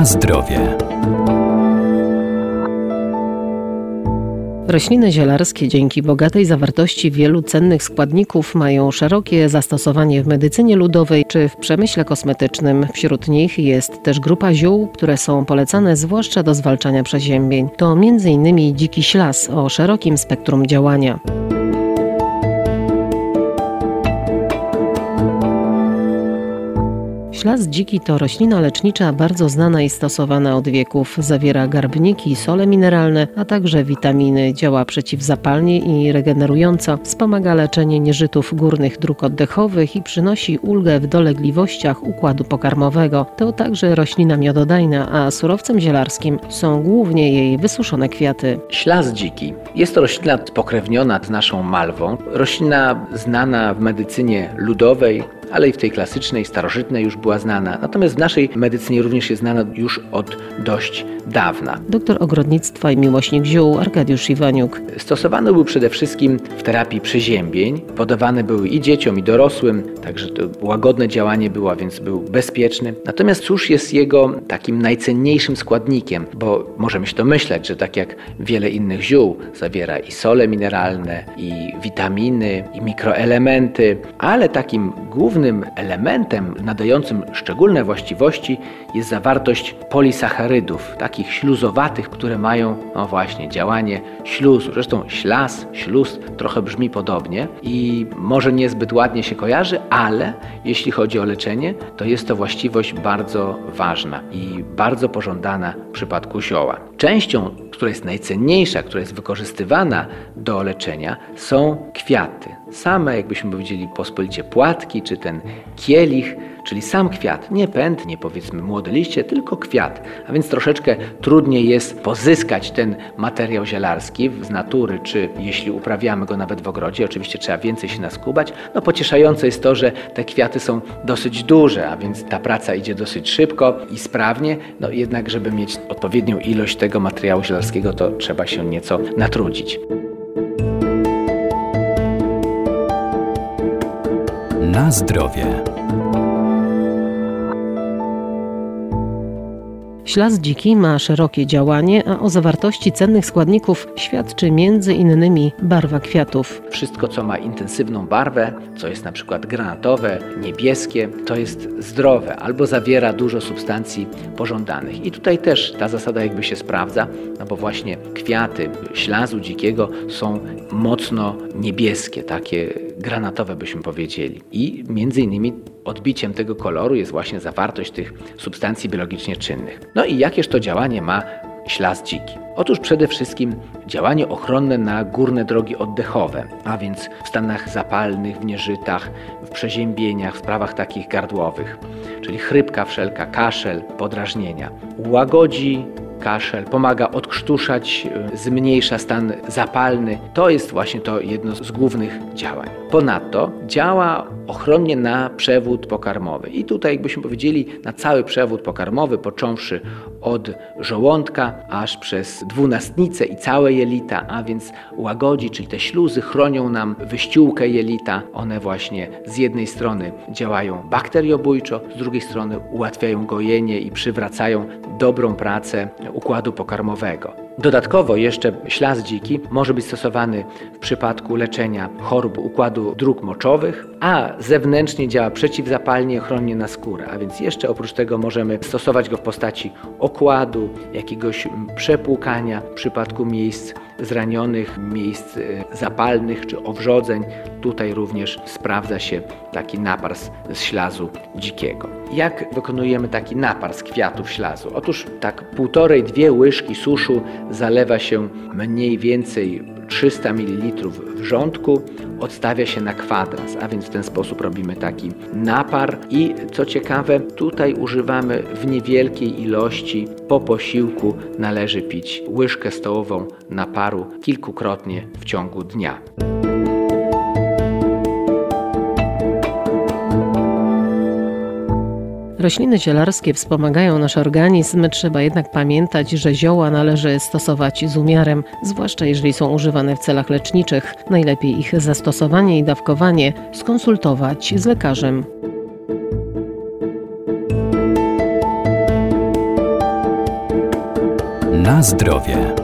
Na zdrowie. Rośliny zielarskie dzięki bogatej zawartości wielu cennych składników mają szerokie zastosowanie w medycynie ludowej czy w przemyśle kosmetycznym. Wśród nich jest też grupa ziół, które są polecane zwłaszcza do zwalczania przeziębień. To m.in. dziki ślas o szerokim spektrum działania. Ślas dziki to roślina lecznicza bardzo znana i stosowana od wieków. Zawiera garbniki, sole mineralne, a także witaminy. Działa przeciwzapalnie i regenerująco. Wspomaga leczenie nieżytów górnych dróg oddechowych i przynosi ulgę w dolegliwościach układu pokarmowego. To także roślina miododajna, a surowcem zielarskim są głównie jej wysuszone kwiaty. Ślas dziki. Jest to roślina spokrewniona z naszą malwą. Roślina znana w medycynie ludowej, ale i w tej klasycznej, starożytnej już była znana. Natomiast w naszej medycynie również jest znana już od dość dawna. Doktor ogrodnictwa i miłośnik ziół Arkadiusz Iwaniuk. Stosowany był przede wszystkim w terapii przeziębień. Podawane były i dzieciom, i dorosłym, także to łagodne działanie było, więc był bezpieczny. Natomiast cóż jest jego takim najcenniejszym składnikiem? Bo możemy się domyślać, że tak jak wiele innych ziół zawiera i sole mineralne, i witaminy, i mikroelementy, ale takim głównym elementem nadającym szczególne właściwości jest zawartość polisacharydów, takich śluzowatych, które mają, właśnie, działanie śluzu. Zresztą śluz trochę brzmi podobnie i może niezbyt ładnie się kojarzy, ale jeśli chodzi o leczenie, to jest to właściwość bardzo ważna i bardzo pożądana w przypadku zioła. Częścią, która jest najcenniejsza, która jest wykorzystywana do leczenia, są kwiaty. Same, jakbyśmy powiedzieli pospolicie, płatki, czy ten kielich, czyli sam kwiat, nie pęd, nie powiedzmy młode liście, tylko kwiat. A więc troszeczkę trudniej jest pozyskać ten materiał zielarski z natury, czy jeśli uprawiamy go nawet w ogrodzie, oczywiście trzeba więcej się naskubać. Pocieszające jest to, że te kwiaty są dosyć duże, a więc ta praca idzie dosyć szybko i sprawnie. Jednak, żeby mieć odpowiednią ilość tego materiału zielarskiego, to trzeba się nieco natrudzić. Na zdrowie. Ślas dziki ma szerokie działanie, a o zawartości cennych składników świadczy m.in. barwa kwiatów. Wszystko, co ma intensywną barwę, co jest na przykład granatowe, niebieskie, to jest zdrowe albo zawiera dużo substancji pożądanych. I tutaj też ta zasada jakby się sprawdza, bo właśnie kwiaty ślazu dzikiego są mocno niebieskie, takie granatowe byśmy powiedzieli. I między innymi odbiciem tego koloru jest właśnie zawartość tych substancji biologicznie czynnych. I jakież to działanie ma ślas dziki? Otóż przede wszystkim działanie ochronne na górne drogi oddechowe, a więc w stanach zapalnych, w nieżytach, w przeziębieniach, w sprawach takich gardłowych, czyli chrypka wszelka, kaszel, podrażnienia. Łagodzi kaszel, pomaga odkrztuszać, zmniejsza stan zapalny. To jest właśnie to jedno z głównych działań. Ponadto działa ochronnie na przewód pokarmowy. I tutaj jakbyśmy powiedzieli na cały przewód pokarmowy, począwszy od żołądka aż przez dwunastnicę i całe jelita, a więc łagodzi, czyli te śluzy chronią nam wyściółkę jelita. One właśnie z jednej strony działają bakteriobójczo, z drugiej strony ułatwiają gojenie i przywracają dobrą pracę układu pokarmowego. Dodatkowo jeszcze ślas dziki może być stosowany w przypadku leczenia chorób układu dróg moczowych, a zewnętrznie działa przeciwzapalnie, ochronnie na skórę. A więc jeszcze oprócz tego możemy stosować go w postaci okładu, jakiegoś przepłukania w przypadku miejsc zranionych, miejsc zapalnych czy owrzodzeń. Tutaj również sprawdza się taki napars z ślazu dzikiego. Jak wykonujemy taki napars kwiatów ślazu? Otóż tak 1,5–2 łyżki suszu zalewa się mniej więcej 300 ml wrzątku, odstawia się na kwadras, a więc w ten sposób robimy taki napar i co ciekawe, tutaj używamy w niewielkiej ilości. Po posiłku należy pić łyżkę stołową naparu kilkukrotnie w ciągu dnia. Rośliny zielarskie wspomagają nasz organizm, trzeba jednak pamiętać, że zioła należy stosować z umiarem, zwłaszcza jeżeli są używane w celach leczniczych. Najlepiej ich zastosowanie i dawkowanie skonsultować z lekarzem. Na zdrowie.